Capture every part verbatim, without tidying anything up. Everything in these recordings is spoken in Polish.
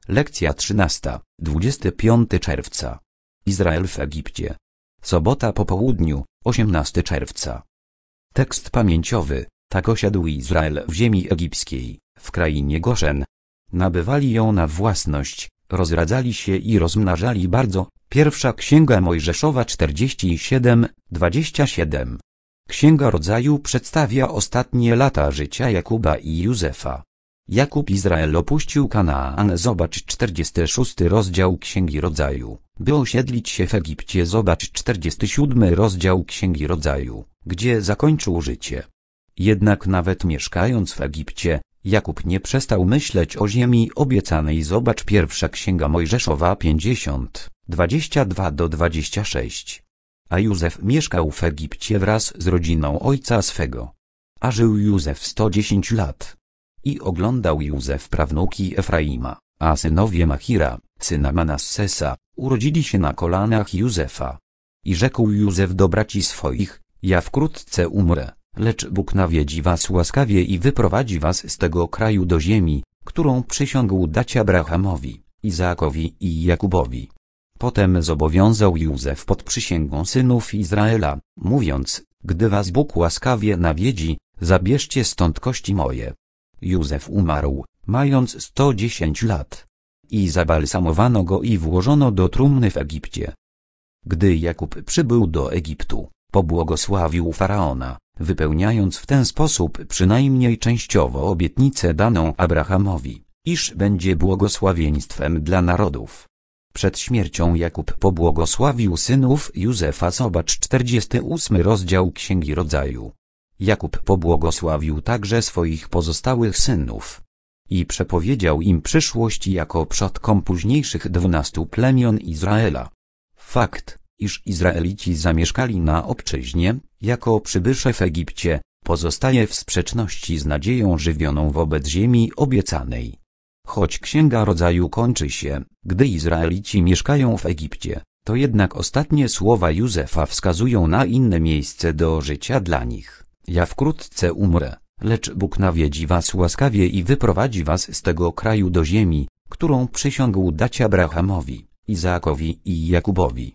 Lekcja trzynasta, dwudziestego piątego czerwca. Izrael w Egipcie. Sobota po południu, osiemnastego czerwca. Tekst pamięciowy. Tak osiadł Izrael w ziemi egipskiej, w krainie Goszen. Nabywali ją na własność, rozradzali się i rozmnażali bardzo. Pierwsza Księga Mojżeszowa czterdzieści siedem, dwadzieścia siedem. Księga Rodzaju przedstawia ostatnie lata życia Jakuba i Józefa. Jakub Izrael opuścił Kanaan. Zobacz czterdziesty szósty rozdział Księgi Rodzaju, by osiedlić się w Egipcie. Zobacz czterdziesty siódmy rozdział Księgi Rodzaju, gdzie zakończył życie. Jednak nawet mieszkając w Egipcie, Jakub nie przestał myśleć o ziemi obiecanej. Zobacz pierwsza Księga Mojżeszowa pięćdziesiąt, dwadzieścia dwa do dwudziestu sześciu. A Józef mieszkał w Egipcie wraz z rodziną ojca swego. A żył Józef sto dziesięć lat. I oglądał Józef prawnuki Efraima, a synowie Machira, syna Manassesa, urodzili się na kolanach Józefa. I rzekł Józef do braci swoich: ja wkrótce umrę, lecz Bóg nawiedzi was łaskawie i wyprowadzi was z tego kraju do ziemi, którą przysiągł dać Abrahamowi, Izaakowi i Jakubowi. Potem zobowiązał Józef pod przysięgą synów Izraela, mówiąc: gdy was Bóg łaskawie nawiedzi, zabierzcie stąd kości moje. Józef umarł, mając sto dziesięć lat. I zabalsamowano go i włożono do trumny w Egipcie. Gdy Jakub przybył do Egiptu, pobłogosławił Faraona, wypełniając w ten sposób przynajmniej częściowo obietnicę daną Abrahamowi, iż będzie błogosławieństwem dla narodów. Przed śmiercią Jakub pobłogosławił synów Józefa. Zobacz czterdziesty ósmy rozdział Księgi Rodzaju. Jakub pobłogosławił także swoich pozostałych synów. I przepowiedział im przyszłość jako przodkom późniejszych dwunastu plemion Izraela. Fakt, iż Izraelici zamieszkali na obczyźnie, jako przybysze w Egipcie, pozostaje w sprzeczności z nadzieją żywioną wobec ziemi obiecanej. Choć Księga Rodzaju kończy się, gdy Izraelici mieszkają w Egipcie, to jednak ostatnie słowa Józefa wskazują na inne miejsce do życia dla nich. Ja wkrótce umrę, lecz Bóg nawiedzi was łaskawie i wyprowadzi was z tego kraju do ziemi, którą przysiągł dać Abrahamowi, Izaakowi i Jakubowi.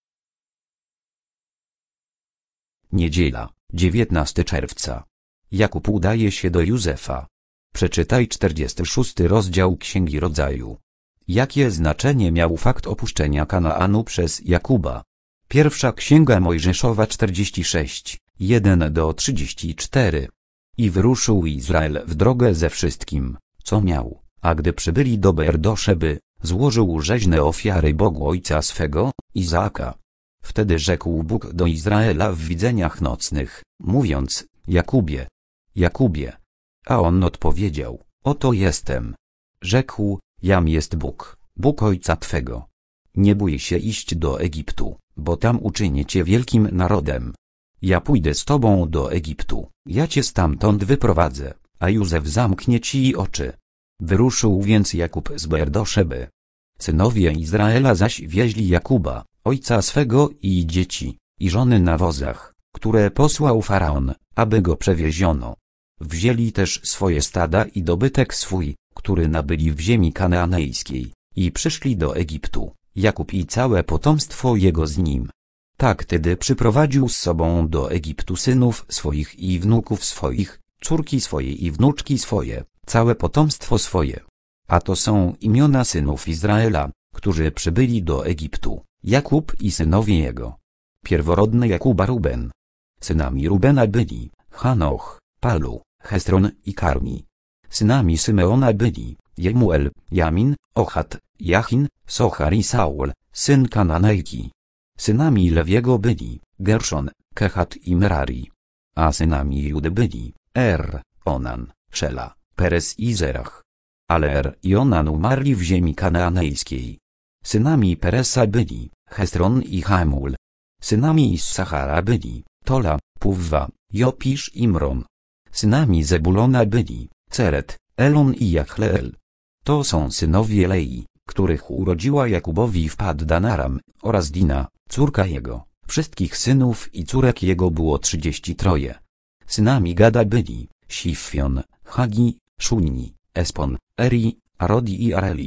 Niedziela, dziewiętnastego czerwca. Jakub udaje się do Józefa. Przeczytaj czterdziesty szósty rozdział Księgi Rodzaju. Jakie znaczenie miał fakt opuszczenia Kanaanu przez Jakuba? Pierwsza Księga Mojżeszowa czterdzieści sześć, jeden do trzydziestu czterech. I wyruszył Izrael w drogę ze wszystkim, co miał, a gdy przybyli do Beer-Szeby, złożył rzeźne ofiary Bogu ojca swego, Izaaka. Wtedy rzekł Bóg do Izraela w widzeniach nocnych, mówiąc: Jakubie, Jakubie. A on odpowiedział: oto jestem. Rzekł: jam jest Bóg, Bóg ojca twego. Nie bój się iść do Egiptu, bo tam uczynię cię wielkim narodem. Ja pójdę z tobą do Egiptu, ja cię stamtąd wyprowadzę, a Józef zamknie ci oczy. Wyruszył więc Jakub z Beer-Szeby. Synowie Izraela zaś wieźli Jakuba, ojca swego i dzieci, i żony na wozach, które posłał Faraon, aby go przewieziono. Wzięli też swoje stada i dobytek swój, który nabyli w ziemi kanaanejskiej, i przyszli do Egiptu, Jakub i całe potomstwo jego z nim. Tak tedy przyprowadził z sobą do Egiptu synów swoich i wnuków swoich, córki swoje i wnuczki swoje, całe potomstwo swoje. A to są imiona synów Izraela, którzy przybyli do Egiptu, Jakub i synowie jego. Pierworodny Jakuba Ruben. Synami Rubena byli Hanoch, Palu, Hezron i Karmi. Synami Symeona byli Jemuel, Jamin, Ochat, Jachin, Sochar i Saul, syn Kananejki. Synami Lewiego byli Gerszon, Kehat i Merari. A synami Judy byli Er, Onan, Szela, Perez i Zerach. Ale Er i Onan umarli w ziemi kanaanejskiej. Synami Peresa byli Hezron i Hamul. Synami Issachara byli Tola, Puwwa, Jopisz i Mron. Synami Zebulona byli Ceret, Elon i Jachleel. To są synowie Lei, których urodziła Jakubowi w Paddan-Aram, oraz Dina, córka jego. Wszystkich synów i córek jego było trzydzieści troje. Synami Gada byli Sifjon, Hagi, Szuni, Espon, Eri, Arodi i Areli.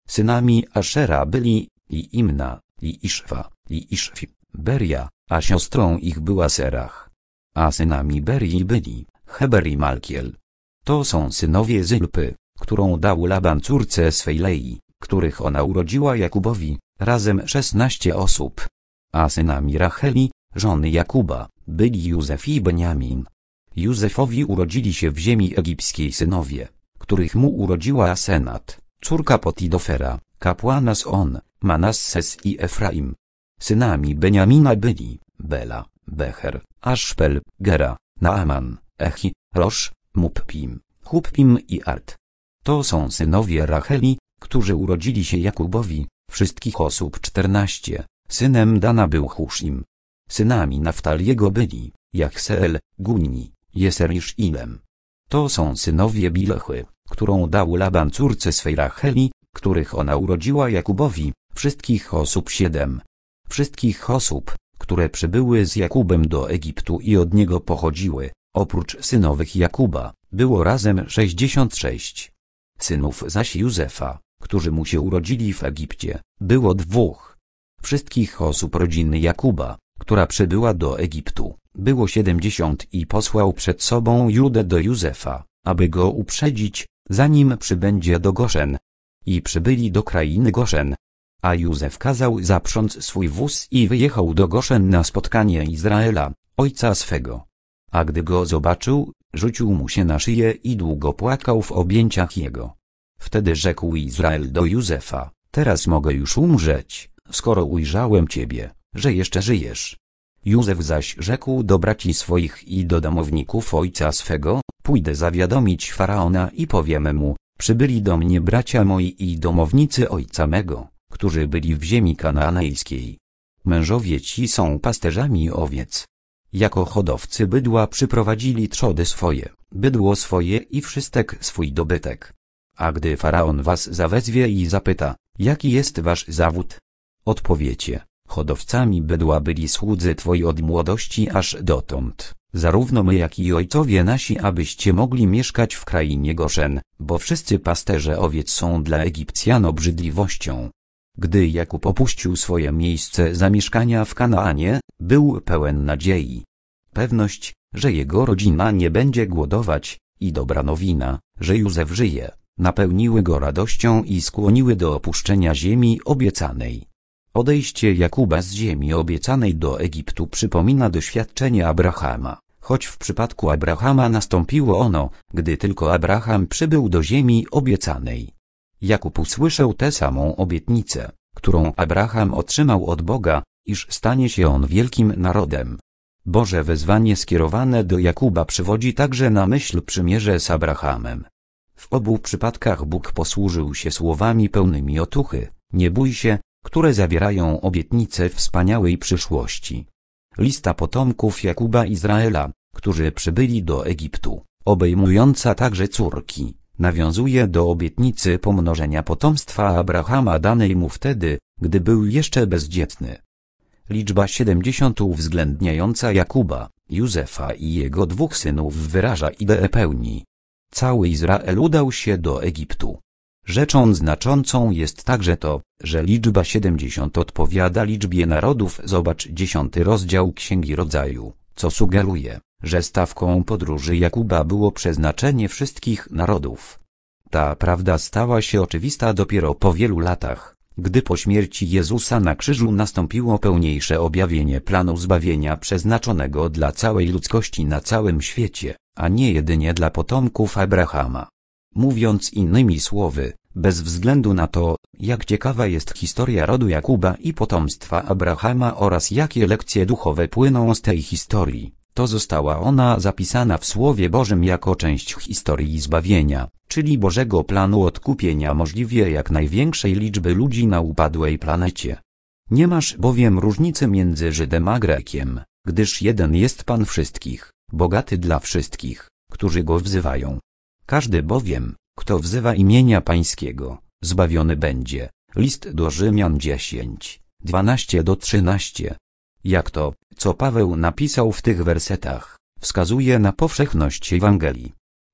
Synami Ashera byli i Imna, i Iszwa, i Iszwi, Beria, a siostrą ich była Serach. A synami Berii byli Heber i Malkiel. To są synowie Zylpy, którą dał Laban córce swej Lei, których ona urodziła Jakubowi, razem szesnaście osób. A synami Racheli, żony Jakuba, byli Józef i Beniamin. Józefowi urodzili się w ziemi egipskiej synowie, których mu urodziła Asenat, córka Potidofera, kapłana z On, Manasses i Efraim. Synami Beniamina byli Bela, Becher, Aszpel, Gera, Naaman, Echi, Rosz, Muppim, Huppim i Art. To są synowie Racheli, którzy urodzili się Jakubowi, wszystkich osób czternaście. Synem Dana był Huszim. Synami Naftaliego byli Jachseel, Gunni, Jeser i Szilem. To są synowie Bilchy, którą dał Laban córce swej Racheli, których ona urodziła Jakubowi, wszystkich osób siedem. Wszystkich osób, które przybyły z Jakubem do Egiptu i od niego pochodziły, oprócz synowych Jakuba, było razem sześćdziesiąt sześć. Synów zaś Józefa, którzy mu się urodzili w Egipcie, było dwóch. Wszystkich osób rodziny Jakuba, która przybyła do Egiptu, było siedemdziesiąt i posłał przed sobą Judę do Józefa, aby go uprzedzić, zanim przybędzie do Goszen. I przybyli do krainy Goszen. A Józef kazał zaprząc swój wóz i wyjechał do Goszen na spotkanie Izraela, ojca swego. A gdy go zobaczył, rzucił mu się na szyję i długo płakał w objęciach jego. Wtedy rzekł Izrael do Józefa: teraz mogę już umrzeć, skoro ujrzałem ciebie, że jeszcze żyjesz. Józef zaś rzekł do braci swoich i do domowników ojca swego: pójdę zawiadomić Faraona i powiem mu: przybyli do mnie bracia moi i domownicy ojca mego, którzy byli w ziemi kanaanejskiej. Mężowie ci są pasterzami owiec. Jako hodowcy bydła przyprowadzili trzody swoje, bydło swoje i wszystek swój dobytek. A gdy Faraon was zawezwie i zapyta: jaki jest wasz zawód? Odpowiecie: hodowcami bydła byli słudzy twoi od młodości aż dotąd, zarówno my jak i ojcowie nasi, abyście mogli mieszkać w krainie Goszen, bo wszyscy pasterze owiec są dla Egipcjan obrzydliwością. Gdy Jakub opuścił swoje miejsce zamieszkania w Kanaanie, był pełen nadziei. Pewność, że jego rodzina nie będzie głodować, i dobra nowina, że Józef żyje, napełniły go radością i skłoniły do opuszczenia ziemi obiecanej. Odejście Jakuba z ziemi obiecanej do Egiptu przypomina doświadczenie Abrahama, choć w przypadku Abrahama nastąpiło ono, gdy tylko Abraham przybył do ziemi obiecanej. Jakub usłyszał tę samą obietnicę, którą Abraham otrzymał od Boga, iż stanie się on wielkim narodem. Boże wezwanie skierowane do Jakuba przywodzi także na myśl przymierze z Abrahamem. W obu przypadkach Bóg posłużył się słowami pełnymi otuchy: nie bój się, które zawierają obietnicę wspaniałej przyszłości. Lista potomków Jakuba Izraela, którzy przybyli do Egiptu, obejmująca także córki, nawiązuje do obietnicy pomnożenia potomstwa Abrahama danej mu wtedy, gdy był jeszcze bezdzietny. Liczba siedemdziesiąt uwzględniająca Jakuba, Józefa i jego dwóch synów wyraża ideę pełni. Cały Izrael udał się do Egiptu. Rzeczą znaczącą jest także to, że liczba siedemdziesiąt odpowiada liczbie narodów. Zobacz dziesiąty rozdział Księgi Rodzaju, co sugeruje, że stawką podróży Jakuba było przeznaczenie wszystkich narodów. Ta prawda stała się oczywista dopiero po wielu latach, gdy po śmierci Jezusa na krzyżu nastąpiło pełniejsze objawienie planu zbawienia przeznaczonego dla całej ludzkości na całym świecie, a nie jedynie dla potomków Abrahama. Mówiąc innymi słowy, bez względu na to, jak ciekawa jest historia rodu Jakuba i potomstwa Abrahama oraz jakie lekcje duchowe płyną z tej historii, to została ona zapisana w Słowie Bożym jako część historii zbawienia, czyli Bożego planu odkupienia możliwie jak największej liczby ludzi na upadłej planecie. Nie masz bowiem różnicy między Żydem a Grekiem, gdyż jeden jest Pan wszystkich, bogaty dla wszystkich, którzy go wzywają. Każdy bowiem, kto wzywa imienia Pańskiego, zbawiony będzie. List do Rzymian dziesięć, dwanaście do trzynastu. Jak to, co Paweł napisał w tych wersetach, wskazuje na powszechność Ewangelii.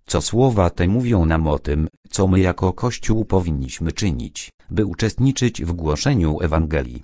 co słowa te mówią nam o tym, co my jako Kościół powinniśmy czynić, by uczestniczyć w głoszeniu Ewangelii.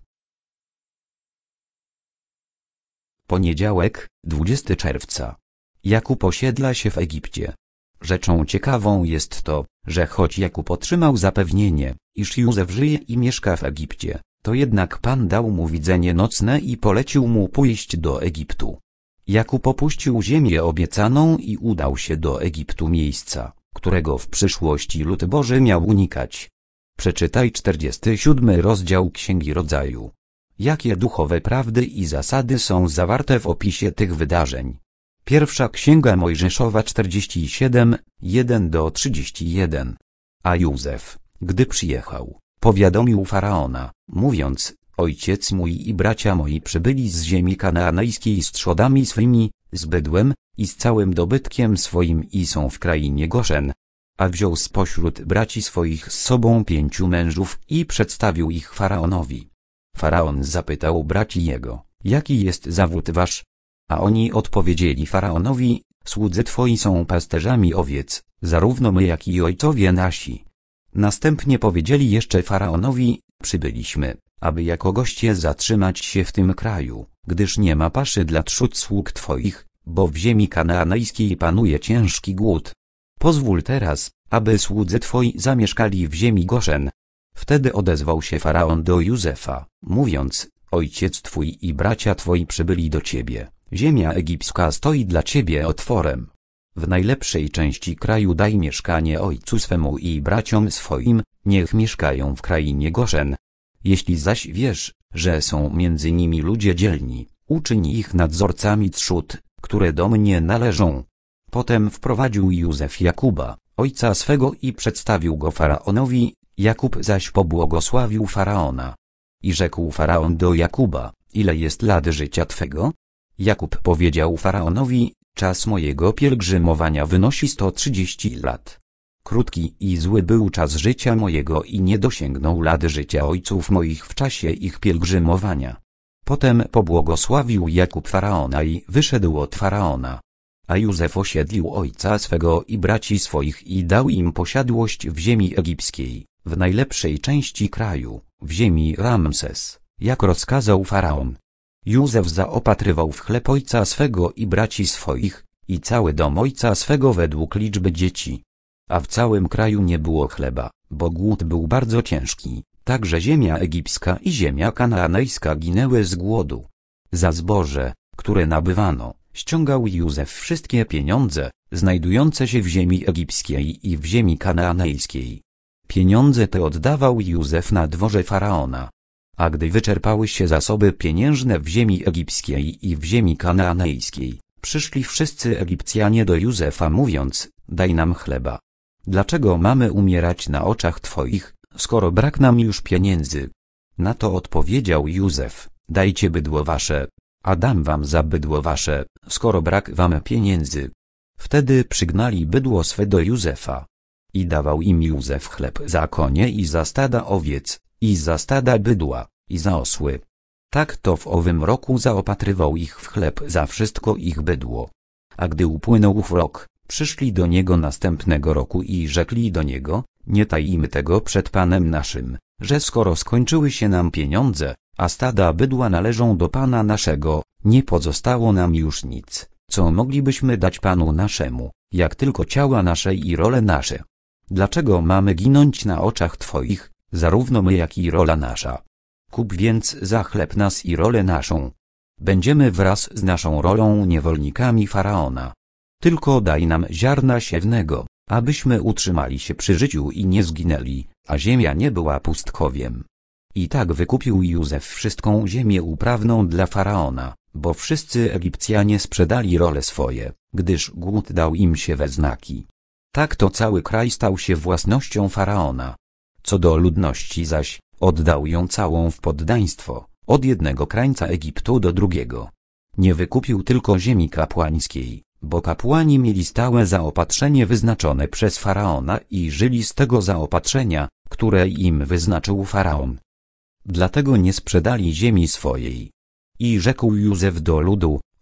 Poniedziałek, dwudziestego czerwca. Jakub osiedla się w Egipcie. Rzeczą ciekawą jest to, że choć Jakub otrzymał zapewnienie, iż Józef żyje i mieszka w Egipcie, to jednak Pan dał mu widzenie nocne i polecił mu pójść do Egiptu. Jakub opuścił ziemię obiecaną i udał się do Egiptu, miejsca, którego w przyszłości lud Boży miał unikać. Przeczytaj czterdziesty siódmy rozdział Księgi Rodzaju. Jakie duchowe prawdy i zasady są zawarte w opisie tych wydarzeń? Pierwsza Księga Mojżeszowa czterdzieści siedem, jeden do trzydziestu jeden. A Józef, gdy przyjechał, powiadomił Faraona, mówiąc: Ojciec mój i bracia moi przybyli z ziemi kanaanejskiej z trzodami swymi, z bydłem i z całym dobytkiem swoim i są w krainie Goszen. A wziął spośród braci swoich z sobą pięciu mężów i przedstawił ich Faraonowi. Faraon zapytał braci jego: jaki jest zawód wasz? A oni odpowiedzieli Faraonowi: słudzy twoi są pasterzami owiec, zarówno my jak i ojcowie nasi. Następnie powiedzieli jeszcze Faraonowi: przybyliśmy, aby jako goście zatrzymać się w tym kraju, gdyż nie ma paszy dla trzód sług twoich, bo w ziemi kanaanejskiej panuje ciężki głód. Pozwól teraz, aby słudzy twoi zamieszkali w ziemi Goszen. Wtedy odezwał się Faraon do Józefa, mówiąc: ojciec twój i bracia twoi przybyli do ciebie, ziemia egipska stoi dla ciebie otworem. W najlepszej części kraju daj mieszkanie ojcu swemu i braciom swoim, niech mieszkają w krainie Goszen. Jeśli zaś wiesz, że są między nimi ludzie dzielni, uczyń ich nadzorcami trzód, które do mnie należą. Potem wprowadził Józef Jakuba, ojca swego i przedstawił go Faraonowi, Jakub zaś pobłogosławił Faraona. I rzekł Faraon do Jakuba: ile jest lat życia twego? Jakub powiedział Faraonowi: czas mojego pielgrzymowania wynosi sto trzydzieści lat. Krótki i zły był czas życia mojego i nie dosięgnął lat życia ojców moich w czasie ich pielgrzymowania. Potem pobłogosławił Jakub Faraona i wyszedł od Faraona. A Józef osiedlił ojca swego i braci swoich i dał im posiadłość w ziemi egipskiej, w najlepszej części kraju, w ziemi Ramses, jak rozkazał Faraon. Józef zaopatrywał w chleb ojca swego i braci swoich, i cały dom ojca swego według liczby dzieci. A w całym kraju nie było chleba, bo głód był bardzo ciężki, także ziemia egipska i ziemia kanaanejska ginęły z głodu. Za zboże, które nabywano, ściągał Józef wszystkie pieniądze, znajdujące się w ziemi egipskiej i w ziemi kanaanejskiej. Pieniądze te oddawał Józef na dworze Faraona. A gdy wyczerpały się zasoby pieniężne w ziemi egipskiej i w ziemi kanaanejskiej, przyszli wszyscy Egipcjanie do Józefa, mówiąc: daj nam chleba. Dlaczego mamy umierać na oczach twoich, skoro brak nam już pieniędzy? Na to odpowiedział Józef: dajcie bydło wasze, a dam wam za bydło wasze, skoro brak wam pieniędzy. Wtedy przygnali bydło swe do Józefa. I dawał im Józef chleb za konie i za stada owiec, i za stada bydła, i za osły. Tak to w owym roku zaopatrywał ich w chleb za wszystko ich bydło. A gdy upłynął ów rok, przyszli do niego następnego roku i rzekli do niego: nie tajimy tego przed Panem naszym, że skoro skończyły się nam pieniądze, a stada bydła należą do Pana naszego, nie pozostało nam już nic, co moglibyśmy dać Panu naszemu, jak tylko ciała nasze i role nasze. Dlaczego mamy ginąć na oczach Twoich, zarówno my jak i rola nasza? Kup więc za chleb nas i rolę naszą. Będziemy wraz z naszą rolą niewolnikami Faraona. Tylko daj nam ziarna siewnego, abyśmy utrzymali się przy życiu i nie zginęli, a ziemia nie była pustkowiem. I tak wykupił Józef wszystką ziemię uprawną dla Faraona, bo wszyscy Egipcjanie sprzedali role swoje, gdyż głód dał im się we znaki. Tak to cały kraj stał się własnością Faraona. Co do ludności zaś, oddał ją całą w poddaństwo, od jednego krańca Egiptu do drugiego. Nie wykupił tylko ziemi kapłańskiej, bo kapłani mieli stałe zaopatrzenie wyznaczone przez Faraona i żyli z tego zaopatrzenia, które im wyznaczył Faraon. Dlatego nie sprzedali ziemi swojej. I rzekł Józef do ludu: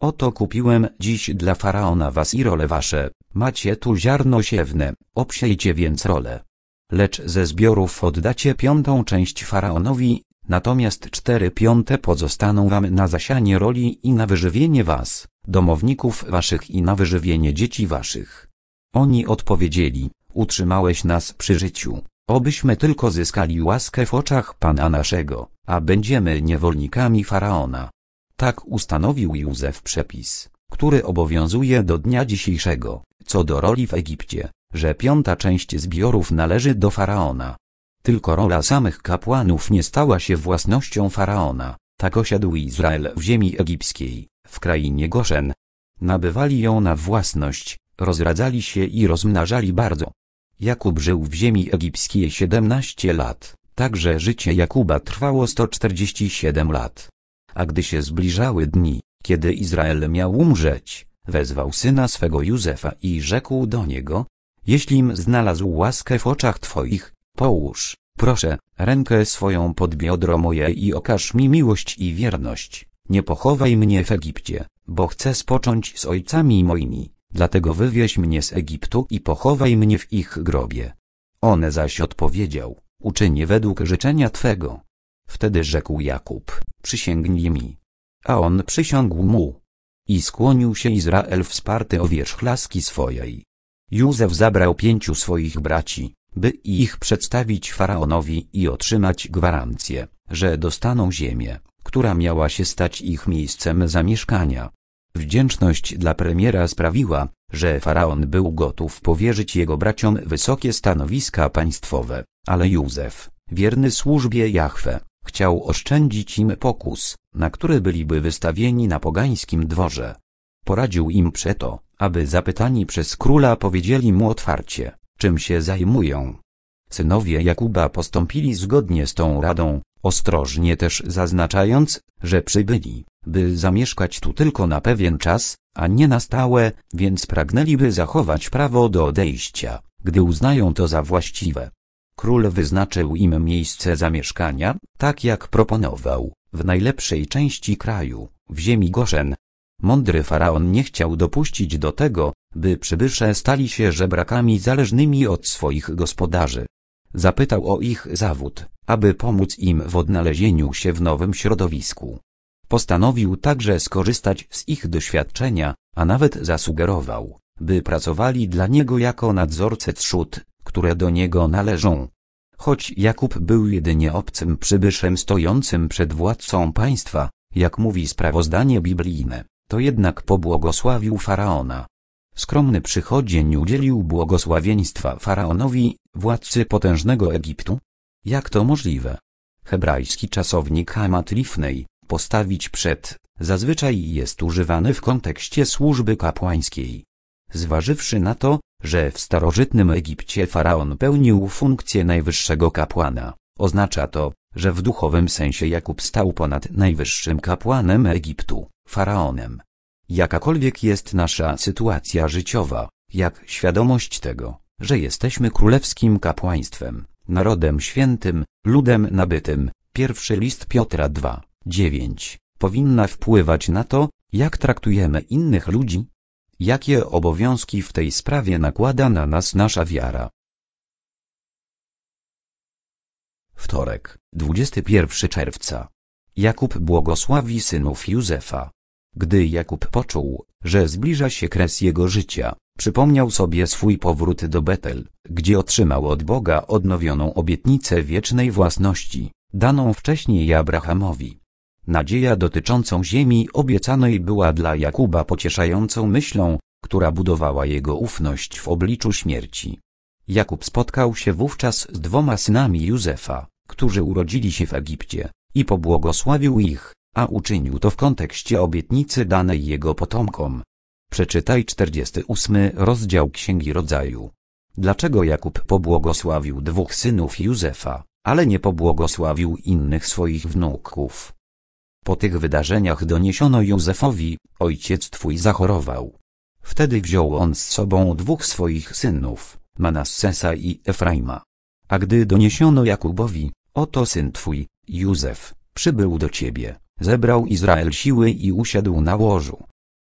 Oto kupiłem dziś dla Faraona was i role wasze, macie tu ziarno siewne, obsiejcie więc role. Lecz ze zbiorów oddacie piątą część Faraonowi, natomiast cztery piąte pozostaną wam na zasianie roli i na wyżywienie was, domowników waszych i na wyżywienie dzieci waszych. Oni odpowiedzieli, utrzymałeś nas przy życiu, obyśmy tylko zyskali łaskę w oczach Pana naszego, a będziemy niewolnikami Faraona. Tak ustanowił Józef przepis, który obowiązuje do dnia dzisiejszego, co do roli w Egipcie, że piąta część zbiorów należy do Faraona. Tylko rola samych kapłanów nie stała się własnością Faraona, tak osiadł Izrael w ziemi egipskiej, w krainie Goszen. Nabywali ją na własność, rozradzali się i rozmnażali bardzo. Jakub żył w ziemi egipskiej siedemnaście lat, także życie Jakuba trwało sto czterdzieści siedem lat. A gdy się zbliżały dni, kiedy Izrael miał umrzeć, wezwał syna swego Józefa i rzekł do niego: jeślim znalazł łaskę w oczach twoich, połóż, proszę, rękę swoją pod biodro moje i okaż mi miłość i wierność. Nie pochowaj mnie w Egipcie, bo chcę spocząć z ojcami moimi, dlatego wywieź mnie z Egiptu i pochowaj mnie w ich grobie. On zaś odpowiedział: uczynię według życzenia twego. Wtedy rzekł Jakub: przysięgnij mi. A on przysiągł mu. I skłonił się Izrael wsparty o wierzch laski swojej. Józef zabrał pięciu swoich braci, by ich przedstawić Faraonowi i otrzymać gwarancję, że dostaną ziemię, która miała się stać ich miejscem zamieszkania. Wdzięczność dla premiera sprawiła, że Faraon był gotów powierzyć jego braciom wysokie stanowiska państwowe, ale Józef, wierny służbie Jahwe, chciał oszczędzić im pokus, na który byliby wystawieni na pogańskim dworze. Poradził im przeto, aby zapytani przez króla powiedzieli mu otwarcie, czym się zajmują. Synowie Jakuba postąpili zgodnie z tą radą, ostrożnie też zaznaczając, że przybyli, by zamieszkać tu tylko na pewien czas, a nie na stałe, więc pragnęliby zachować prawo do odejścia, gdy uznają to za właściwe. Król wyznaczył im miejsce zamieszkania, tak jak proponował, w najlepszej części kraju, w ziemi Goszen. Mądry faraon nie chciał dopuścić do tego, by przybysze stali się żebrakami zależnymi od swoich gospodarzy. Zapytał o ich zawód, aby pomóc im w odnalezieniu się w nowym środowisku. Postanowił także skorzystać z ich doświadczenia, a nawet zasugerował, by pracowali dla niego jako nadzorcy trzód, które do niego należą. Choć Jakub był jedynie obcym przybyszem stojącym przed władcą państwa, jak mówi sprawozdanie biblijne, to jednak pobłogosławił Faraona. Skromny przychodzień udzielił błogosławieństwa Faraonowi, władcy potężnego Egiptu? Jak to możliwe? Hebrajski czasownik hamat lifnej, postawić przed, zazwyczaj jest używany w kontekście służby kapłańskiej. Zważywszy na to, że w starożytnym Egipcie faraon pełnił funkcję najwyższego kapłana, oznacza to, że w duchowym sensie Jakub stał ponad najwyższym kapłanem Egiptu, faraonem. Jakakolwiek jest nasza sytuacja życiowa, jak świadomość tego, że jesteśmy królewskim kapłaństwem, narodem świętym, ludem nabytym, pierwszy list Piotra dwa, dziewięć, powinna wpływać na to, jak traktujemy innych ludzi? Jakie obowiązki w tej sprawie nakłada na nas nasza wiara? Wtorek, dwudziestego pierwszego czerwca. Jakub błogosławi synów Józefa. Gdy Jakub poczuł, że zbliża się kres jego życia, przypomniał sobie swój powrót do Betel, gdzie otrzymał od Boga odnowioną obietnicę wiecznej własności, daną wcześniej Abrahamowi. Nadzieja dotyczącą ziemi obiecanej była dla Jakuba pocieszającą myślą, która budowała jego ufność w obliczu śmierci. Jakub spotkał się wówczas z dwoma synami Józefa, którzy urodzili się w Egipcie, i pobłogosławił ich, a uczynił to w kontekście obietnicy danej jego potomkom. Przeczytaj czterdziesty ósmy rozdział Księgi Rodzaju. Dlaczego Jakub pobłogosławił dwóch synów Józefa, ale nie pobłogosławił innych swoich wnuków? Po tych wydarzeniach doniesiono Józefowi: ojciec twój zachorował. Wtedy wziął on z sobą dwóch swoich synów, Manassesa i Efraima. A gdy doniesiono Jakubowi: oto syn twój, Józef, przybył do ciebie, zebrał Izrael siły i usiadł na łożu.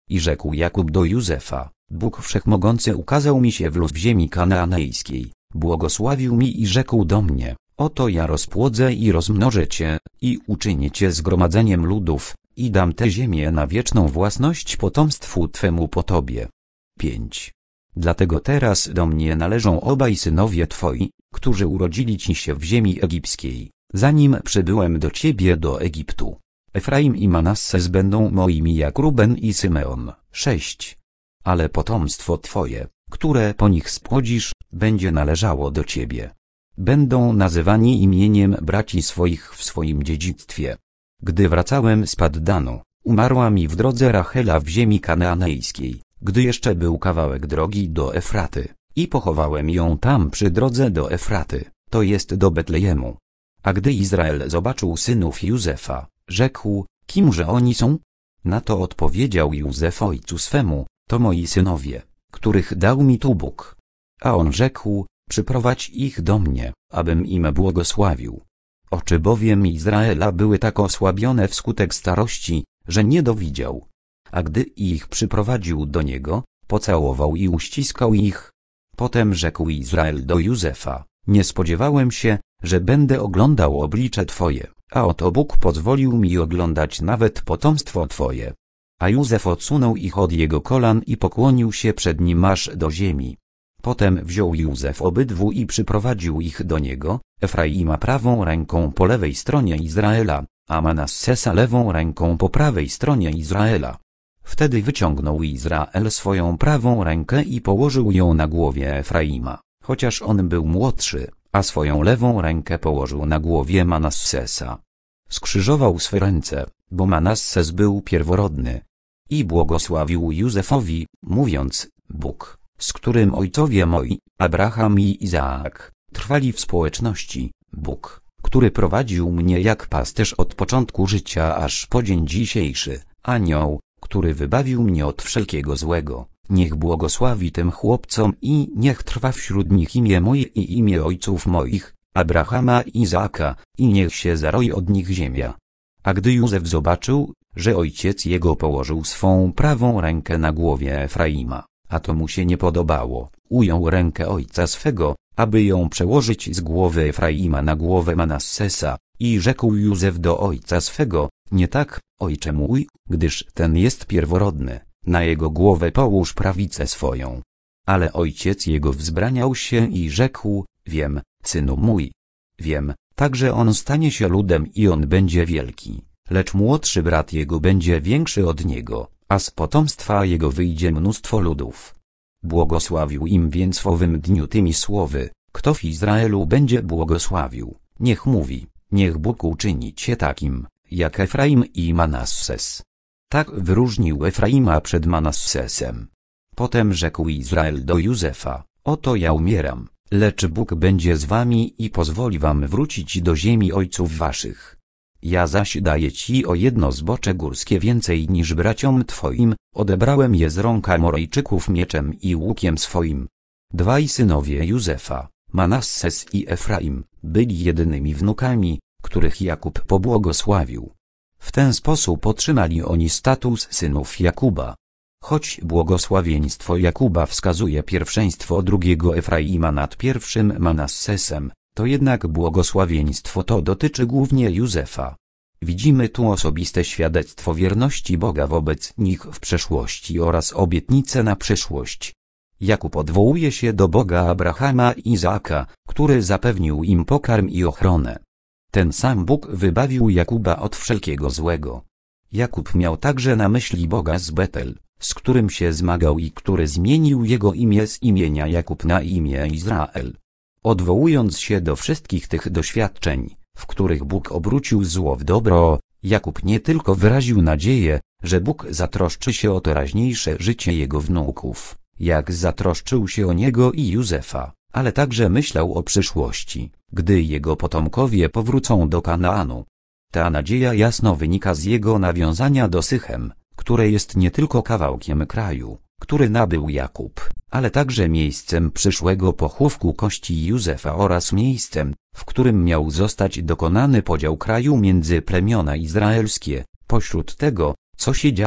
I rzekł Jakub do Józefa: Bóg Wszechmogący ukazał mi się w los w ziemi kanaanejskiej, błogosławił mi i rzekł do mnie: oto ja rozpłodzę i rozmnożę cię, i uczynię cię zgromadzeniem ludów, i dam tę ziemię na wieczną własność potomstwu twemu po tobie. pięć. Dlatego teraz do mnie należą obaj synowie twoi, którzy urodzili ci się w ziemi egipskiej, zanim przybyłem do ciebie do Egiptu. Efraim i Manasses będą moimi jak Ruben i Symeon. sześć. Ale potomstwo twoje, które po nich spłodzisz, będzie należało do ciebie. Będą nazywani imieniem braci swoich w swoim dziedzictwie. Gdy wracałem z Paddanu, umarła mi w drodze Rachela w ziemi kanaanejskiej, gdy jeszcze był kawałek drogi do Efraty, i pochowałem ją tam przy drodze do Efraty, to jest do Betlejemu. A gdy Izrael zobaczył synów Józefa, rzekł: kimże oni są? Na to odpowiedział Józef ojcu swemu: to moi synowie, których dał mi tu Bóg. A on rzekł: przyprowadź ich do mnie, abym im błogosławił. Oczy bowiem Izraela były tak osłabione wskutek starości, że nie dowidział. A gdy ich przyprowadził do niego, pocałował i uściskał ich. Potem rzekł Izrael do Józefa: nie spodziewałem się, że będę oglądał oblicze twoje, a oto Bóg pozwolił mi oglądać nawet potomstwo twoje. A Józef odsunął ich od jego kolan i pokłonił się przed nim aż do ziemi. Potem wziął Józef obydwu i przyprowadził ich do niego, Efraima prawą ręką po lewej stronie Izraela, a Manassesa lewą ręką po prawej stronie Izraela. Wtedy wyciągnął Izrael swoją prawą rękę i położył ją na głowie Efraima, chociaż on był młodszy, a swoją lewą rękę położył na głowie Manassesa. Skrzyżował swe ręce, bo Manasses był pierworodny. I błogosławił Józefowi, mówiąc: Bóg, z którym ojcowie moi, Abraham i Izaak, trwali w społeczności, Bóg, który prowadził mnie jak pasterz od początku życia aż po dzień dzisiejszy, anioł, który wybawił mnie od wszelkiego złego, niech błogosławi tym chłopcom i niech trwa wśród nich imię moje i imię ojców moich, Abrahama i Izaaka, i niech się zaroi od nich ziemia. A gdy Józef zobaczył, że ojciec jego położył swą prawą rękę na głowie Efraima, a to mu się nie podobało, ujął rękę ojca swego, aby ją przełożyć z głowy Efraima na głowę Manassesa, i rzekł Józef do ojca swego: nie tak, ojcze mój, gdyż ten jest pierworodny, na jego głowę połóż prawicę swoją. Ale ojciec jego wzbraniał się i rzekł: wiem, synu mój, wiem, także on stanie się ludem i on będzie wielki, lecz młodszy brat jego będzie większy od niego, a z potomstwa jego wyjdzie mnóstwo ludów. Błogosławił im więc w owym dniu tymi słowy: kto w Izraelu będzie błogosławił, niech mówi: niech Bóg uczyni cię takim, jak Efraim i Manasses. Tak wyróżnił Efraima przed Manassesem. Potem rzekł Izrael do Józefa: oto ja umieram, lecz Bóg będzie z wami i pozwoli wam wrócić do ziemi ojców waszych. Ja zaś daję ci o jedno zbocze górskie więcej niż braciom twoim, odebrałem je z rąk Amorejczyków mieczem i łukiem swoim. Dwaj synowie Józefa, Manasses i Efraim, byli jedynymi wnukami, których Jakub pobłogosławił. W ten sposób otrzymali oni status synów Jakuba. Choć błogosławieństwo Jakuba wskazuje pierwszeństwo drugiego Efraima nad pierwszym Manassesem, to jednak błogosławieństwo to dotyczy głównie Józefa. Widzimy tu osobiste świadectwo wierności Boga wobec nich w przeszłości oraz obietnice na przyszłość. Jakub odwołuje się do Boga Abrahama i Izaaka, który zapewnił im pokarm i ochronę. Ten sam Bóg wybawił Jakuba od wszelkiego złego. Jakub miał także na myśli Boga z Betel, z którym się zmagał i który zmienił jego imię z imienia Jakub na imię Izrael. Odwołując się do wszystkich tych doświadczeń, w których Bóg obrócił zło w dobro, Jakub nie tylko wyraził nadzieję, że Bóg zatroszczy się o teraźniejsze życie jego wnuków, jak zatroszczył się o niego i Józefa, ale także myślał o przyszłości, gdy jego potomkowie powrócą do Kanaanu. Ta nadzieja jasno wynika z jego nawiązania do Sychem, które jest nie tylko kawałkiem kraju, który nabył Jakub, ale także miejscem przyszłego pochówku kości Józefa oraz miejscem, w którym miał zostać dokonany podział kraju między plemiona izraelskie. Pośród tego, co się działo,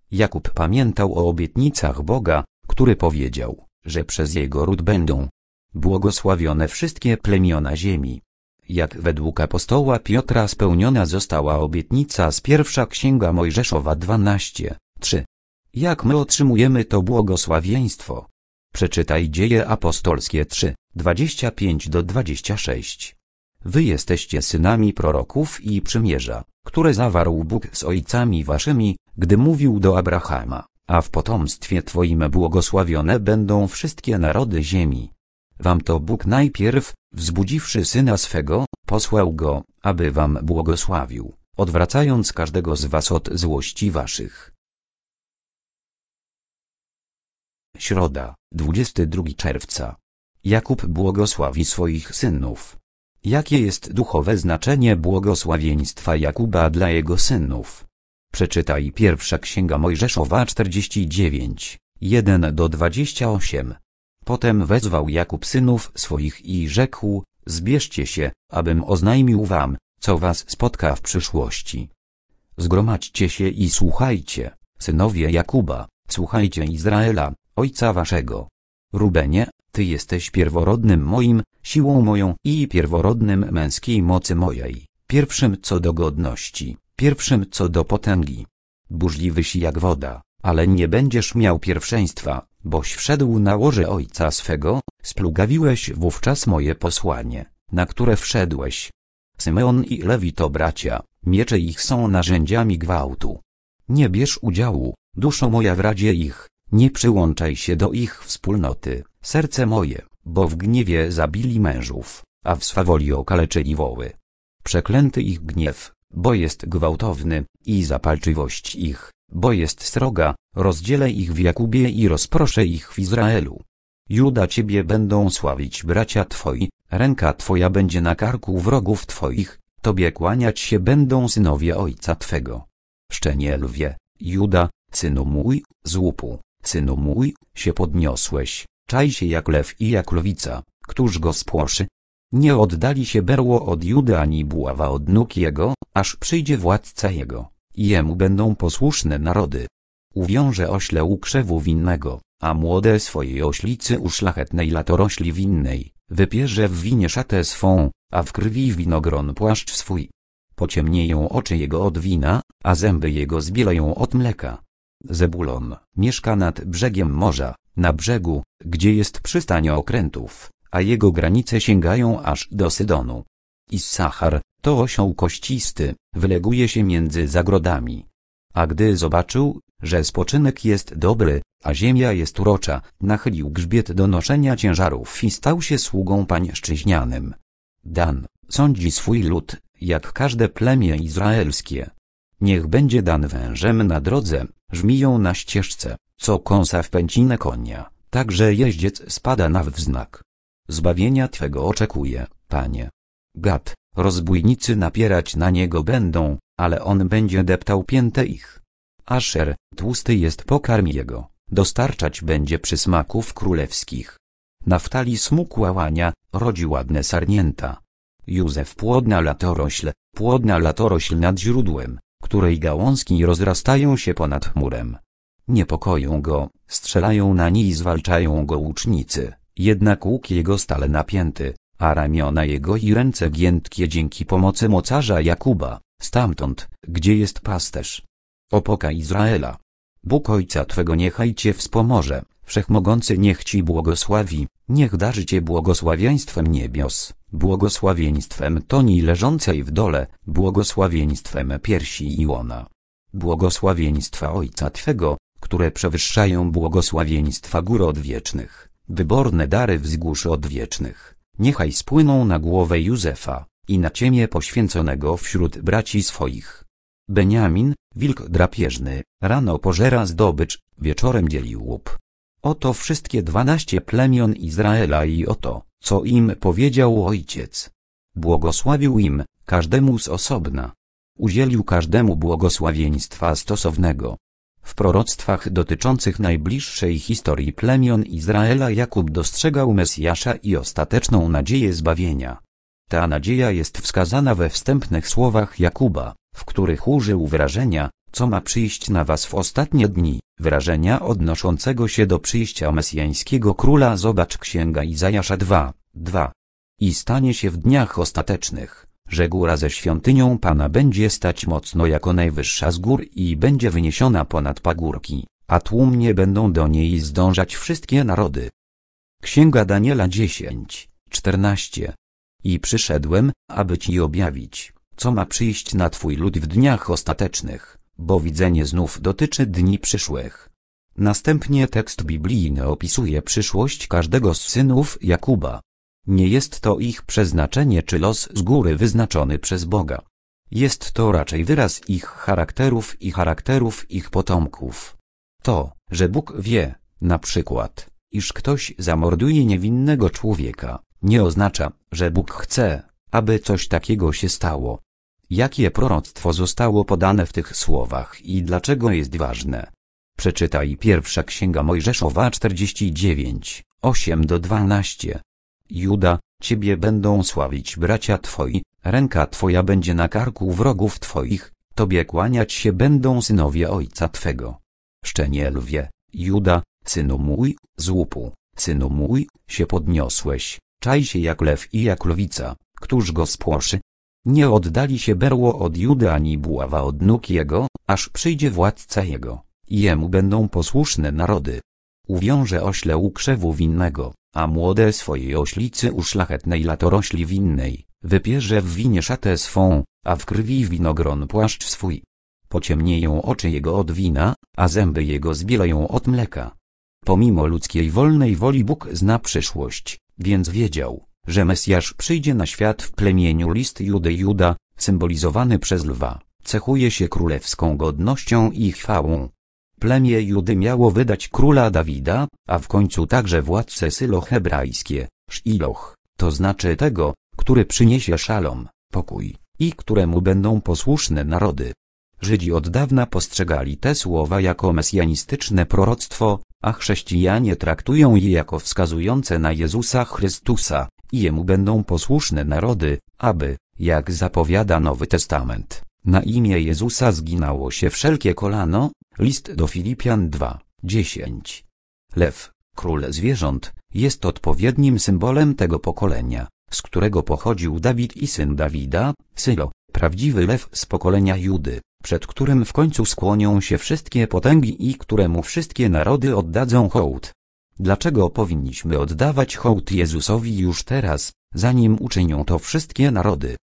Jakub pamiętał o obietnicach Boga, który powiedział, że przez jego ród będą błogosławione wszystkie plemiona ziemi. Jak według apostoła Piotra spełniona została obietnica z pierwsza Księga Mojżeszowa dwanaście, trzy. Jak my otrzymujemy to błogosławieństwo? Przeczytaj Dzieje Apostolskie trzy, dwadzieścia pięć do dwudziestego szóstego. Wy jesteście synami proroków i przymierza, które zawarł Bóg z ojcami waszymi, gdy mówił do Abrahama, a w potomstwie twoim błogosławione będą wszystkie narody ziemi. Wam to Bóg najpierw, wzbudziwszy Syna swego, posłał Go, aby wam błogosławił, odwracając każdego z was od złości waszych. Środa, dwudziestego drugiego czerwca. Jakub błogosławi swoich synów. Jakie jest duchowe znaczenie błogosławieństwa Jakuba dla jego synów? Przeczytaj pierwsza Księga Mojżeszowa czterdzieści dziewięć, jeden do dwudziestego ósmego. Potem wezwał Jakub synów swoich i rzekł: zbierzcie się, abym oznajmił wam, co was spotka w przyszłości. Zgromadźcie się i słuchajcie, synowie Jakuba, słuchajcie Izraela, ojca waszego. Rubenie, ty jesteś pierworodnym moim, siłą moją i pierworodnym męskiej mocy mojej, pierwszym co do godności, pierwszym co do potęgi. Burzliwyś jak woda, ale nie będziesz miał pierwszeństwa, boś wszedł na łoże ojca swego, splugawiłeś wówczas moje posłanie, na które wszedłeś. Symeon i Lewi to bracia, miecze ich są narzędziami gwałtu. Nie bierz udziału, duszo moja w radzie ich, nie przyłączaj się do ich wspólnoty, serce moje, bo w gniewie zabili mężów, a w swawoli okaleczyli woły. Przeklęty ich gniew, bo jest gwałtowny, i zapalczywość ich, bo jest sroga, rozdzielę ich w Jakubie i rozproszę ich w Izraelu. Juda ciebie będą sławić bracia twoi, ręka twoja będzie na karku wrogów twoich, tobie kłaniać się będą synowie ojca twego. Szczenie lwie, Juda, synu mój, z łupu, synu mój, się podniosłeś, czaj się jak lew i jak lwica, któż go spłoszy? Nie oddali się berło od Judy ani buława od nóg jego, aż przyjdzie władca jego, i jemu będą posłuszne narody. Uwiąże ośle u krzewu winnego, a młode swojej oślicy u szlachetnej latorośli winnej, wypierze w winie szatę swą, a w krwi winogron płaszcz swój. Pociemnieją oczy jego od wina, a zęby jego zbieleją od mleka. Zebulon mieszka nad brzegiem morza, na brzegu, gdzie jest przystań okrętów, a jego granice sięgają aż do Sydonu. Issachar, to osioł kościsty, wyleguje się między zagrodami. A gdy zobaczył, że spoczynek jest dobry, a ziemia jest urocza, nachylił grzbiet do noszenia ciężarów i stał się sługą pańszczyźnianym. Dan sądzi swój lud, jak każde plemię izraelskie. Niech będzie Dan wężem na drodze, żmiją na ścieżce, co kąsa w pęcinę konia, tak że jeździec spada na wznak. Zbawienia Twego oczekuje, Panie. Gad, rozbójnicy napierać na niego będą, ale on będzie deptał piętę ich. Asher, tłusty jest pokarm jego, dostarczać będzie przysmaków królewskich. Naftali smukła łania, rodzi ładne sarnięta. Józef płodna latorośl, płodna latorośl nad źródłem, której gałązki rozrastają się ponad chmurem. Niepokoją go, strzelają na niej i zwalczają go łucznicy, jednak łuk jego stale napięty, a ramiona jego i ręce giętkie dzięki pomocy mocarza Jakuba, stamtąd, gdzie jest pasterz. Opoka Izraela. Bóg ojca twego niechaj cię wspomoże, wszechmogący niech ci błogosławi, niech darzy cię błogosławieństwem niebios, błogosławieństwem toni leżącej w dole, błogosławieństwem piersi i łona. Błogosławieństwa ojca twego, które przewyższają błogosławieństwa gór odwiecznych, wyborne dary wzgórz odwiecznych, niechaj spłyną na głowę Józefa i na ciemię poświęconego wśród braci swoich. Beniamin, wilk drapieżny, rano pożera zdobycz, wieczorem dzieli łup. Oto wszystkie dwanaście plemion Izraela i oto, co im powiedział ojciec. Błogosławił im, każdemu z osobna. Udzielił każdemu błogosławieństwa stosownego. W proroctwach dotyczących najbliższej historii plemion Izraela Jakub dostrzegał Mesjasza i ostateczną nadzieję zbawienia. Ta nadzieja jest wskazana we wstępnych słowach Jakuba, w których użył wyrażenia: co ma przyjść na was w ostatnie dni, wyrażenia odnoszącego się do przyjścia mesjańskiego króla. Zobacz Księga Izajasza dwa, dwa. I stanie się w dniach ostatecznych, że góra ze świątynią Pana będzie stać mocno jako najwyższa z gór i będzie wyniesiona ponad pagórki, a tłumnie będą do niej zdążać wszystkie narody. Księga Daniela dziesięć, czternaście. I przyszedłem, aby ci objawić, co ma przyjść na twój lud w dniach ostatecznych, bo widzenie znów dotyczy dni przyszłych. Następnie tekst biblijny opisuje przyszłość każdego z synów Jakuba. Nie jest to ich przeznaczenie czy los z góry wyznaczony przez Boga. Jest to raczej wyraz ich charakterów i charakterów ich potomków. To, że Bóg wie, na przykład, iż ktoś zamorduje niewinnego człowieka, nie oznacza, że Bóg chce, aby coś takiego się stało. Jakie proroctwo zostało podane w tych słowach i dlaczego jest ważne? Przeczytaj pierwsza Księga Mojżeszowa czterdzieści dziewięć, osiem do dwunastu. Juda, ciebie będą sławić bracia twoi, ręka twoja będzie na karku wrogów twoich, tobie kłaniać się będą synowie ojca twego. Szczenie lwie, Juda, synu mój, z łupu, synu mój, się podniosłeś, czaj się jak lew i jak lwica, któż go spłoszy? Nie oddali się berło od Judy ani buława od nóg jego, aż przyjdzie władca jego, i jemu będą posłuszne narody. Uwiąże ośle u krzewu winnego, a młode swojej oślicy u szlachetnej latorośli winnej, wypierze w winie szatę swą, a w krwi winogron płaszcz swój. Pociemnieją oczy jego od wina, a zęby jego zbieleją od mleka. Pomimo ludzkiej wolnej woli Bóg zna przyszłość, więc wiedział, że Mesjasz przyjdzie na świat w plemieniu list Judy. Juda, symbolizowany przez lwa, cechuje się królewską godnością i chwałą. Plemię Judy miało wydać króla Dawida, a w końcu także władcę Sylo hebrajskie, Shiloh, to znaczy tego, który przyniesie szalom, pokój, i któremu będą posłuszne narody. Żydzi od dawna postrzegali te słowa jako mesjanistyczne proroctwo, a chrześcijanie traktują je jako wskazujące na Jezusa Chrystusa, i jemu będą posłuszne narody, aby, jak zapowiada Nowy Testament, na imię Jezusa zginało się wszelkie kolano. List do Filipian dwa, dziesięć. Lew, król zwierząt, jest odpowiednim symbolem tego pokolenia, z którego pochodził Dawid i syn Dawida, Sylo, prawdziwy lew z pokolenia Judy, przed którym w końcu skłonią się wszystkie potęgi i któremu wszystkie narody oddadzą hołd. Dlaczego powinniśmy oddawać hołd Jezusowi już teraz, zanim uczynią to wszystkie narody?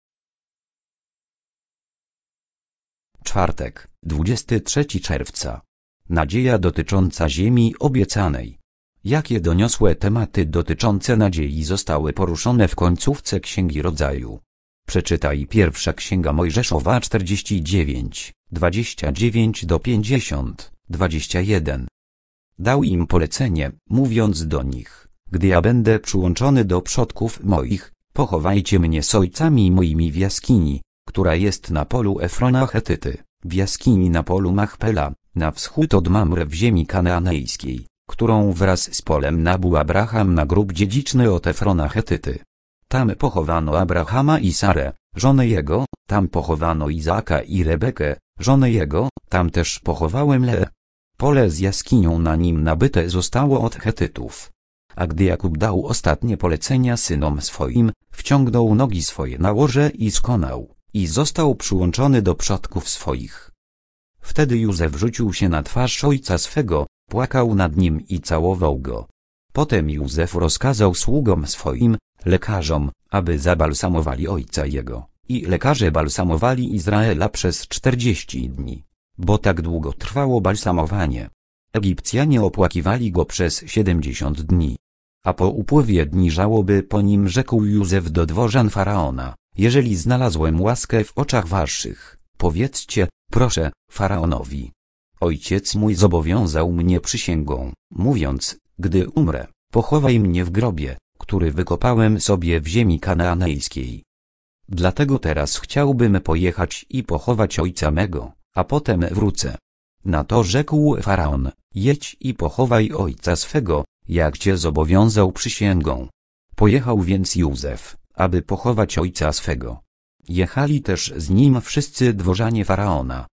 Czwartek, dwudziestego trzeciego czerwca. Nadzieja dotycząca ziemi obiecanej. Jakie doniosłe tematy dotyczące nadziei zostały poruszone w końcówce Księgi Rodzaju? Przeczytaj pierwsza Księga Mojżeszowa czterdzieści dziewięć, dwadzieścia dziewięć do pięćdziesiąt, dwadzieścia jeden. Dał im polecenie, mówiąc do nich: gdy ja będę przyłączony do przodków moich, pochowajcie mnie z ojcami moimi w jaskini, która jest na polu Efrona Chetyty, w jaskini na polu Machpela, na wschód od Mamre w ziemi kanaanejskiej, którą wraz z polem nabył Abraham na grób dziedziczny od Efrona Chetyty. Tam pochowano Abrahama i Sarę, żonę jego, tam pochowano Izaaka i Rebekę, żonę jego, tam też pochowałem Leę. Pole z jaskinią na nim nabyte zostało od Chetytów. A gdy Jakub dał ostatnie polecenia synom swoim, wciągnął nogi swoje na łoże i skonał, i został przyłączony do przodków swoich. Wtedy Józef rzucił się na twarz ojca swego, płakał nad nim i całował go. Potem Józef rozkazał sługom swoim, lekarzom, aby zabalsamowali ojca jego, i lekarze balsamowali Izraela przez czterdzieści dni, bo tak długo trwało balsamowanie. Egipcjanie opłakiwali go przez siedemdziesiąt dni. A po upływie dni żałoby po nim rzekł Józef do dworzan Faraona: jeżeli znalazłem łaskę w oczach waszych, powiedzcie, proszę, Faraonowi. Ojciec mój zobowiązał mnie przysięgą, mówiąc: gdy umrę, pochowaj mnie w grobie, który wykopałem sobie w ziemi kanaanejskiej. Dlatego teraz chciałbym pojechać i pochować ojca mego, a potem wrócę. Na to rzekł Faraon: jedź i pochowaj ojca swego, jak cię zobowiązał przysięgą. Pojechał więc Józef, aby pochować ojca swego. Jechali też z nim wszyscy dworzanie Faraona,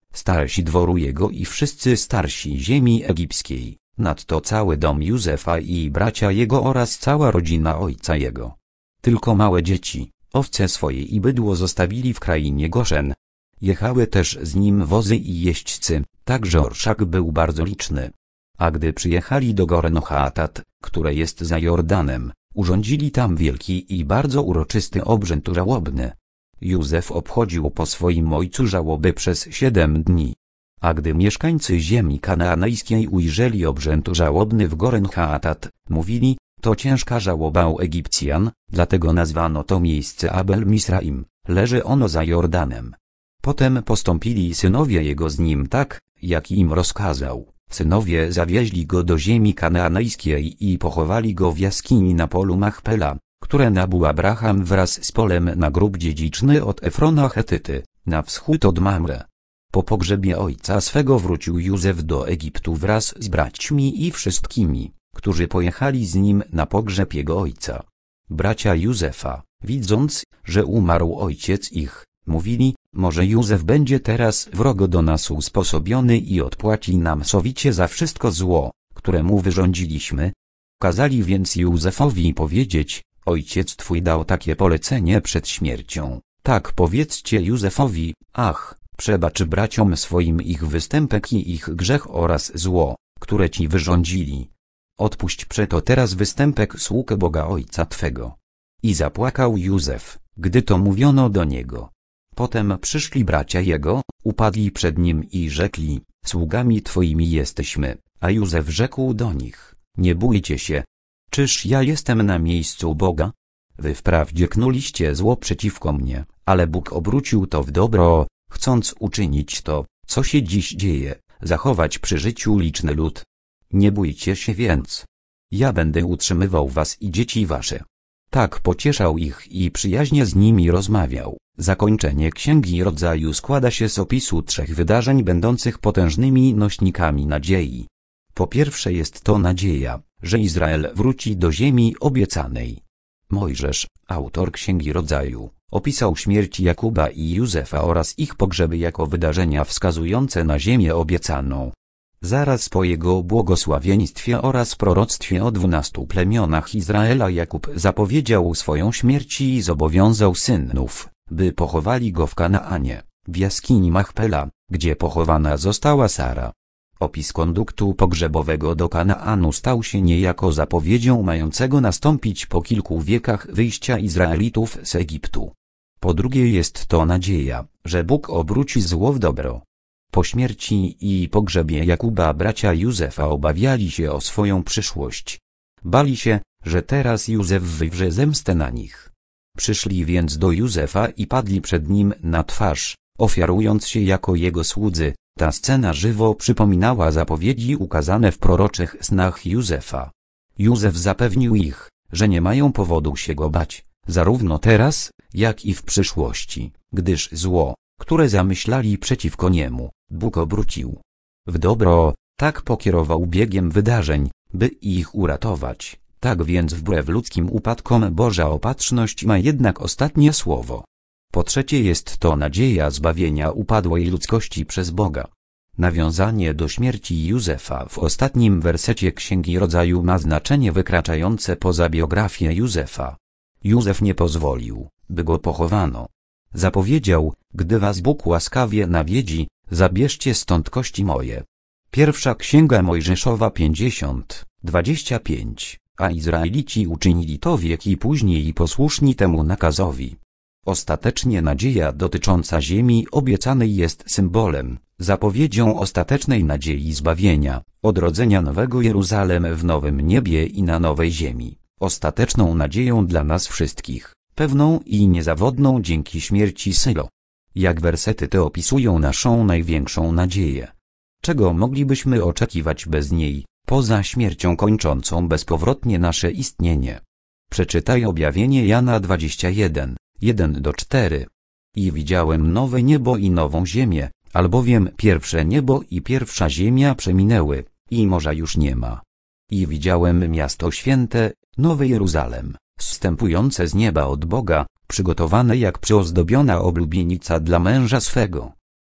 starsi dworu jego i wszyscy starsi ziemi egipskiej, nadto cały dom Józefa i bracia jego oraz cała rodzina ojca jego. Tylko małe dzieci, owce swoje i bydło zostawili w krainie Goszen. Jechały też z nim wozy i jeźdźcy, tak że orszak był bardzo liczny. A gdy przyjechali do Goren Cheatat, które jest za Jordanem, urządzili tam wielki i bardzo uroczysty obrzęd żałobny. Józef obchodził po swoim ojcu żałoby przez siedem dni. A gdy mieszkańcy ziemi kanaanejskiej ujrzeli obrzęd żałobny w Goren Cheatat, mówili, to ciężka żałoba u Egipcjan, dlatego nazwano to miejsce Abel Misraim, leży ono za Jordanem. Potem postąpili synowie jego z nim tak, jak im rozkazał. Synowie zawieźli go do ziemi kanaanejskiej i pochowali go w jaskini na polu Machpela, które nabył Abraham wraz z polem na grób dziedziczny od Efrona Chetyty, na wschód od Mamre. Po pogrzebie ojca swego wrócił Józef do Egiptu wraz z braćmi i wszystkimi, którzy pojechali z nim na pogrzeb jego ojca. Bracia Józefa, widząc, że umarł ojciec ich, mówili, może Józef będzie teraz wrogo do nas usposobiony i odpłaci nam sowicie za wszystko zło, które mu wyrządziliśmy. Kazali więc Józefowi powiedzieć, ojciec twój dał takie polecenie przed śmiercią, tak powiedzcie Józefowi, ach, przebacz braciom swoim ich występek i ich grzech oraz zło, które ci wyrządzili. Odpuść przeto teraz występek sług Boga ojca twego. I zapłakał Józef, gdy to mówiono do niego. Potem przyszli bracia jego, upadli przed nim i rzekli, sługami twoimi jesteśmy, a Józef rzekł do nich, nie bójcie się. Czyż ja jestem na miejscu Boga? Wy wprawdzie knuliście zło przeciwko mnie, ale Bóg obrócił to w dobro, chcąc uczynić to, co się dziś dzieje, zachować przy życiu liczny lud. Nie bójcie się więc. Ja będę utrzymywał was i dzieci wasze. Tak pocieszał ich i przyjaźnie z nimi rozmawiał. Zakończenie Księgi Rodzaju składa się z opisu trzech wydarzeń będących potężnymi nośnikami nadziei. Po pierwsze jest to nadzieja, że Izrael wróci do ziemi obiecanej. Mojżesz, autor Księgi Rodzaju, opisał śmierć Jakuba i Józefa oraz ich pogrzeby jako wydarzenia wskazujące na ziemię obiecaną. Zaraz po jego błogosławieństwie oraz proroctwie o dwunastu plemionach Izraela Jakub zapowiedział swoją śmierć i zobowiązał synów, by pochowali go w Kanaanie, w jaskini Machpela, gdzie pochowana została Sara. Opis konduktu pogrzebowego do Kanaanu stał się niejako zapowiedzią mającego nastąpić po kilku wiekach wyjścia Izraelitów z Egiptu. Po drugie jest to nadzieja, że Bóg obróci zło w dobro. Po śmierci i pogrzebie Jakuba bracia Józefa obawiali się o swoją przyszłość. Bali się, że teraz Józef wywrze zemstę na nich. Przyszli więc do Józefa i padli przed nim na twarz, ofiarując się jako jego słudzy. Ta scena żywo przypominała zapowiedzi ukazane w proroczych snach Józefa. Józef zapewnił ich, że nie mają powodu się go bać, zarówno teraz, jak i w przyszłości, gdyż zło, które zamyślali przeciwko niemu, Bóg obrócił w dobro, tak pokierował biegiem wydarzeń, by ich uratować. Tak więc wbrew ludzkim upadkom Boża opatrzność ma jednak ostatnie słowo. Po trzecie jest to nadzieja zbawienia upadłej ludzkości przez Boga. Nawiązanie do śmierci Józefa w ostatnim wersecie Księgi Rodzaju ma znaczenie wykraczające poza biografię Józefa. Józef nie pozwolił, by go pochowano. Zapowiedział, gdy was Bóg łaskawie nawiedzi, zabierzcie stąd kości moje. Pierwsza Księga Mojżeszowa pięćdziesiąt, dwadzieścia pięć, a Izraelici uczynili to wieki później posłuszni temu nakazowi. Ostatecznie nadzieja dotycząca ziemi obiecanej jest symbolem, zapowiedzią ostatecznej nadziei zbawienia, odrodzenia nowego Jeruzalem w nowym niebie i na nowej ziemi, ostateczną nadzieją dla nas wszystkich, pewną i niezawodną dzięki śmierci Sylo. Jak wersety te opisują naszą największą nadzieję? Czego moglibyśmy oczekiwać bez niej, poza śmiercią kończącą bezpowrotnie nasze istnienie? Przeczytaj Objawienie Jana dwadzieścia jeden, jeden do czterech. I widziałem nowe niebo i nową ziemię, albowiem pierwsze niebo i pierwsza ziemia przeminęły, i morza już nie ma. I widziałem miasto święte, nowe Jeruzalem, zstępujące z nieba od Boga, przygotowane jak przyozdobiona oblubienica dla męża swego.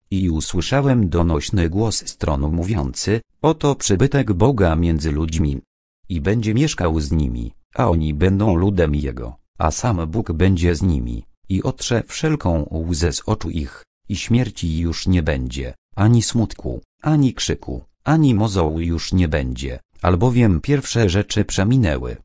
I usłyszałem donośny głos z tronu mówiący, oto przybytek Boga między ludźmi. I będzie mieszkał z nimi, a oni będą ludem Jego, a sam Bóg będzie z nimi, i otrze wszelką łzę z oczu ich, i śmierci już nie będzie, ani smutku, ani krzyku, ani mozołu już nie będzie, albowiem pierwsze rzeczy przeminęły.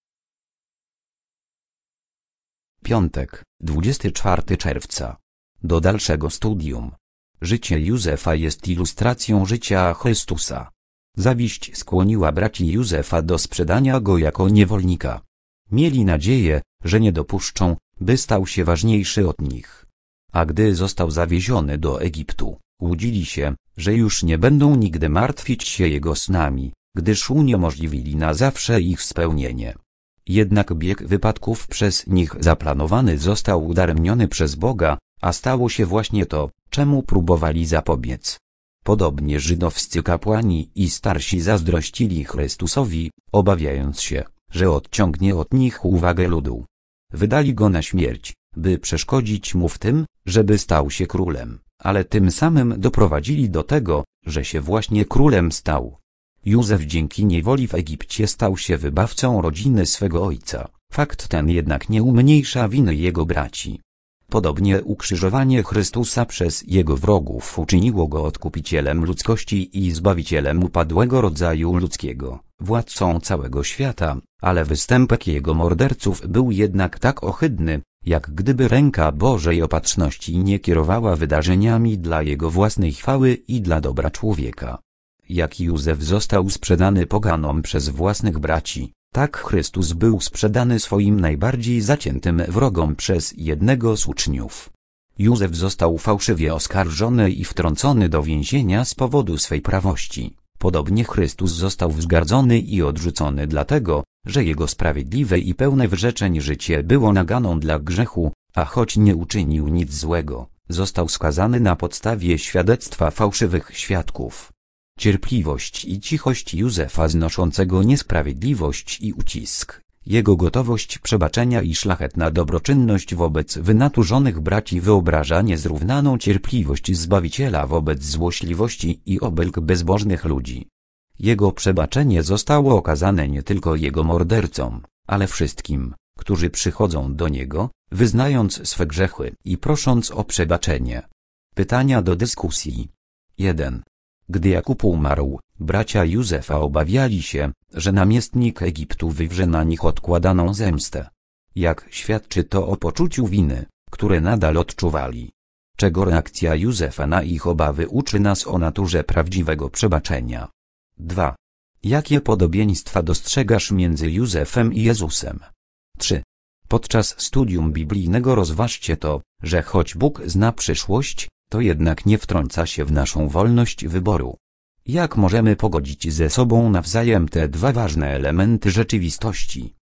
Piątek, dwudziestego czwartego czerwca. Do dalszego studium. Życie Józefa jest ilustracją życia Chrystusa. Zawiść skłoniła braci Józefa do sprzedania go jako niewolnika. Mieli nadzieję, że nie dopuszczą, by stał się ważniejszy od nich. A gdy został zawieziony do Egiptu, łudzili się, że już nie będą nigdy martwić się jego snami, gdyż uniemożliwili na zawsze ich spełnienie. Jednak bieg wypadków przez nich zaplanowany został udaremniony przez Boga, a stało się właśnie to, czemu próbowali zapobiec. Podobnie żydowscy kapłani i starsi zazdrościli Chrystusowi, obawiając się, że odciągnie od nich uwagę ludu. Wydali go na śmierć, by przeszkodzić mu w tym, żeby stał się królem, ale tym samym doprowadzili do tego, że się właśnie królem stał. Józef dzięki niewoli w Egipcie stał się wybawcą rodziny swego ojca. Fakt ten jednak nie umniejsza winy jego braci. Podobnie ukrzyżowanie Chrystusa przez jego wrogów uczyniło go odkupicielem ludzkości i zbawicielem upadłego rodzaju ludzkiego, władcą całego świata, ale występek jego morderców był jednak tak ohydny, jak gdyby ręka Bożej opatrzności nie kierowała wydarzeniami dla jego własnej chwały i dla dobra człowieka. Jak Józef został sprzedany poganom przez własnych braci, tak Chrystus był sprzedany swoim najbardziej zaciętym wrogom przez jednego z uczniów. Józef został fałszywie oskarżony i wtrącony do więzienia z powodu swej prawości. Podobnie Chrystus został wzgardzony i odrzucony dlatego, że jego sprawiedliwe i pełne wyrzeczeń życie było naganą dla grzechu, a choć nie uczynił nic złego, został skazany na podstawie świadectwa fałszywych świadków. Cierpliwość i cichość Józefa znoszącego niesprawiedliwość i ucisk, jego gotowość przebaczenia i szlachetna dobroczynność wobec wynaturzonych braci wyobraża niezrównaną cierpliwość Zbawiciela wobec złośliwości i obelg bezbożnych ludzi. Jego przebaczenie zostało okazane nie tylko jego mordercom, ale wszystkim, którzy przychodzą do niego, wyznając swe grzechy i prosząc o przebaczenie. Pytania do dyskusji. jeden. Gdy Jakub umarł, bracia Józefa obawiali się, że namiestnik Egiptu wywrze na nich odkładaną zemstę. Jak świadczy to o poczuciu winy, które nadal odczuwali? Czego reakcja Józefa na ich obawy uczy nas o naturze prawdziwego przebaczenia? dwa. Jakie podobieństwa dostrzegasz między Józefem i Jezusem? trzy. Podczas studium biblijnego rozważcie to, że choć Bóg zna przyszłość, to jednak nie wtrąca się w naszą wolność wyboru. Jak możemy pogodzić ze sobą nawzajem te dwa ważne elementy rzeczywistości?